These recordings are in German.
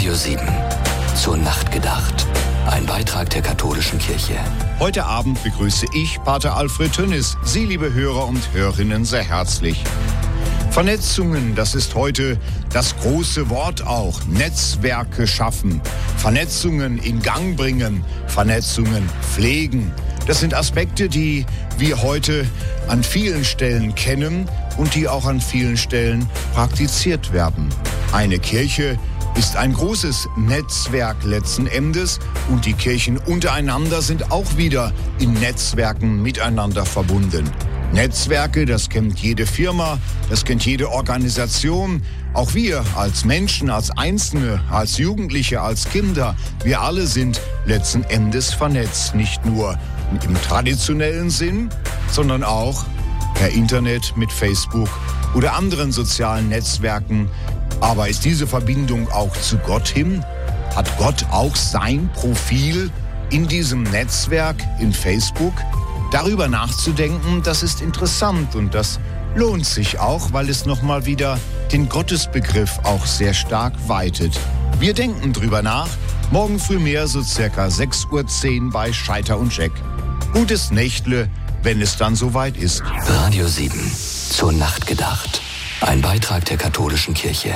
Radio 7. Zur Nacht gedacht. Ein Beitrag der katholischen Kirche. Heute Abend begrüße ich, Pater Alfred Tönnis, Sie, liebe Hörer und Hörerinnen, sehr herzlich. Vernetzungen, das ist heute das große Wort auch. Netzwerke schaffen, Vernetzungen in Gang bringen, Vernetzungen pflegen. Das sind Aspekte, die wir heute an vielen Stellen kennen und die auch an vielen Stellen praktiziert werden. Eine Kirche ist ein großes Netzwerk letzten Endes und die Kirchen untereinander sind auch wieder in Netzwerken miteinander verbunden. Netzwerke, das kennt jede Firma, das kennt jede Organisation. Auch wir als Menschen, als Einzelne, als Jugendliche, als Kinder, wir alle sind letzten Endes vernetzt. Nicht nur im traditionellen Sinn, sondern auch per Internet mit Facebook oder anderen sozialen Netzwerken. Aber ist diese Verbindung auch zu Gott hin? Hat Gott auch sein Profil in diesem Netzwerk in Facebook? Darüber nachzudenken, das ist interessant und das lohnt sich auch, weil es nochmal wieder den Gottesbegriff auch sehr stark weitet. Wir denken drüber nach. Morgen früh mehr, so circa 6:10 Uhr bei Scheiter und Jack. Gutes Nächtle, wenn es dann soweit ist. Radio 7. Zur Nacht gedacht. Ein Beitrag der katholischen Kirche.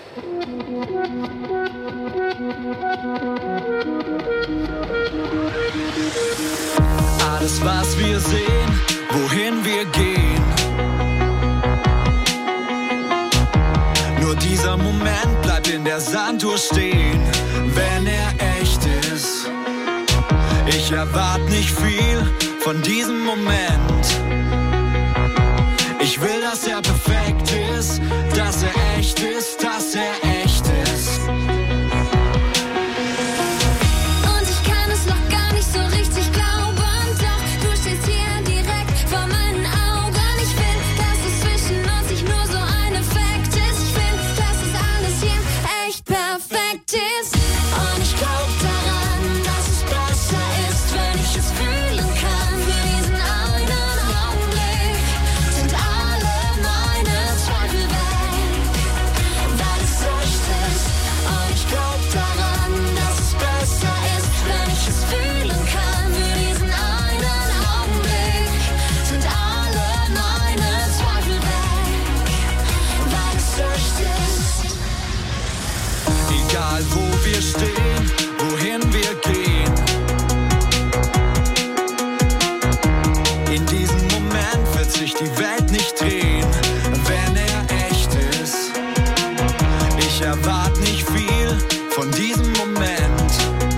Alles, was wir sehen, wohin wir gehen. Nur dieser Moment bleibt in der Sanduhr stehen, wenn er echt ist. Ich erwarte nicht viel von diesem Moment. Ich will, dass er perfekt ist, dass er echt ist, dass er echt ist. Und ich kann es noch gar nicht so richtig glauben, doch du stehst hier direkt vor meinen Augen. Ich will, dass es zwischen uns nicht nur so ein Effekt ist. Ich will, dass es alles hier echt perfekt ist. Und ich glaub daran, dass es besser ist, wenn ich es fühlen kann. Für diesen einen Augenblick sind alle meine Zweifel weg, weil es echt ist. Und ich glaub daran, dass es besser ist, wenn ich es fühlen kann. Für diesen einen Augenblick sind alle meine Zweifel weg, weil es echt ist. Egal wo wir stehen, wohin wir gehen. In diesem Moment wird sich die Welt nicht drehen, wenn er echt ist. Ich erwarte nicht viel von diesem Moment.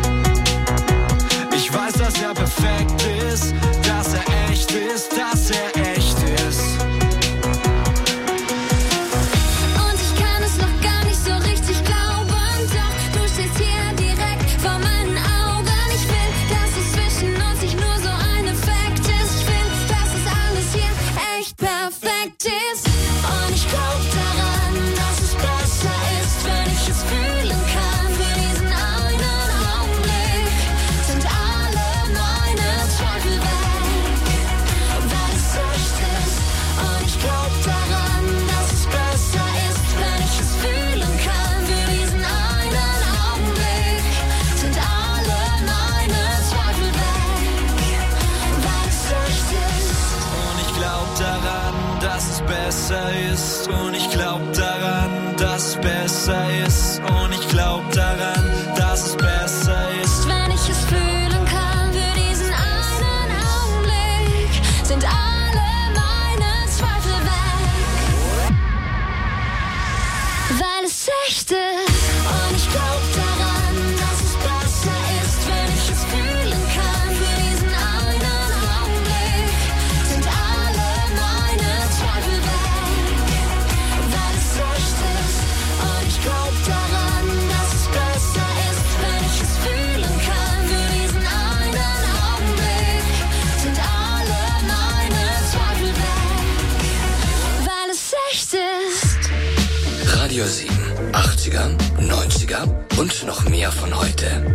Ich weiß, dass er perfekt ist, dass er echt ist, dass er echt ist. Und ich kann es noch gar nicht so richtig glauben, doch du stehst hier direkt vor meinen Augen. Ich will, dass es zwischen uns nicht nur so ein Effekt ist. Ich will, dass es alles hier echt perfekt ist. Und ich glaub daran, dass es besser ist, wenn ich es fühlen kann. Für diesen einen Augenblick sind alle meine Zweifel weg, weil es echt ist. Und ich glaub daran, dass es besser ist, wenn ich es fühlen kann. Für diesen einen Augenblick sind alle meine Zweifel weg, weil es echt ist. Und ich glaub daran, dass es besser ist. Und ich glaub daran, dass es besser ist. Und ich glaub daran, dass es besser ist. Wenn ich es fühlen kann, für diesen einen Augenblick sind alle meine Zweifel weg, weil es echt ist. Und ich glaub daran, dass es besser ist, wenn ich es fühlen kann. Für diesen einen Augenblick sind alle meine Zweifel weg, weil es echt ist. Und ich glaub daran, dass es besser ist, wenn ich es fühlen kann. Für diesen einen Augenblick sind alle meine Zweifel weg, weil es echt ist. Radio 7. 80er, 90er und noch mehr von heute.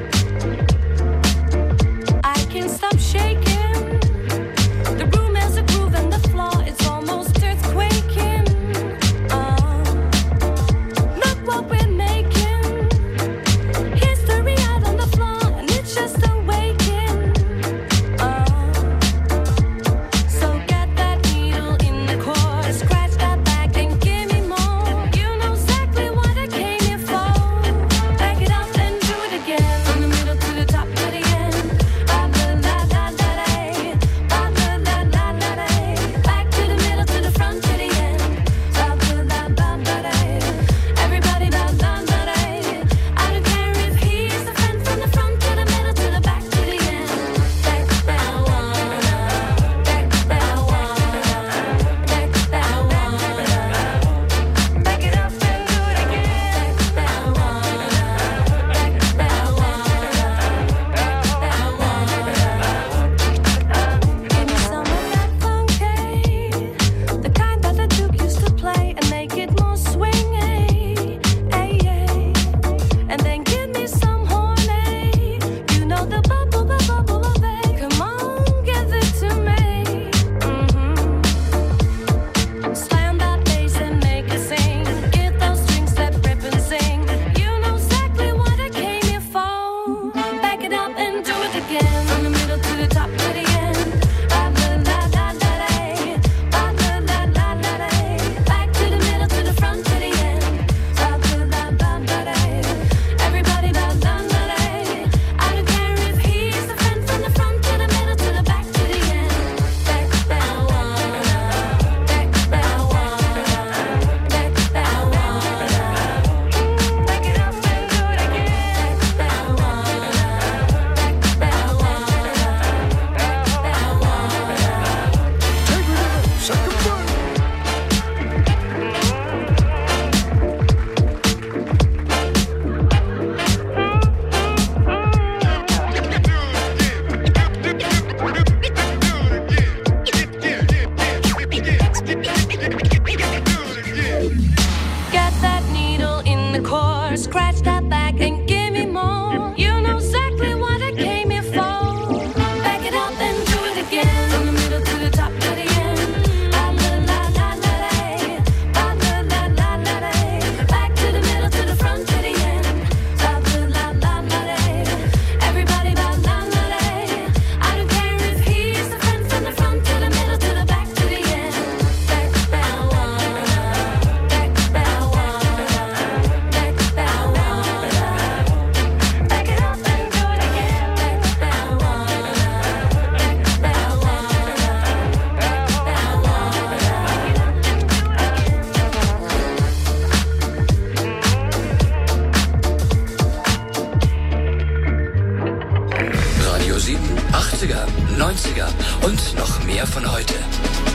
I can't stop shaking. The room has a groove and the floor is almost earthquaking. Look what we're making. scratch that back and give me more. You know exactly what I came here for. Back it up and do it again. From the middle to the top to the end. La la la la la la la la la la. Back to the middle to the front to the end. La la la la la. Everybody la la la la. I don't care if he's the friend from the front to the middle to the back to the end. Back back wanna. Back back wanna. Back back wanna. Back it up and do it again. Back back wanna. Back back wanna. Back back Radio 7, 80er, 90er und noch mehr von heute.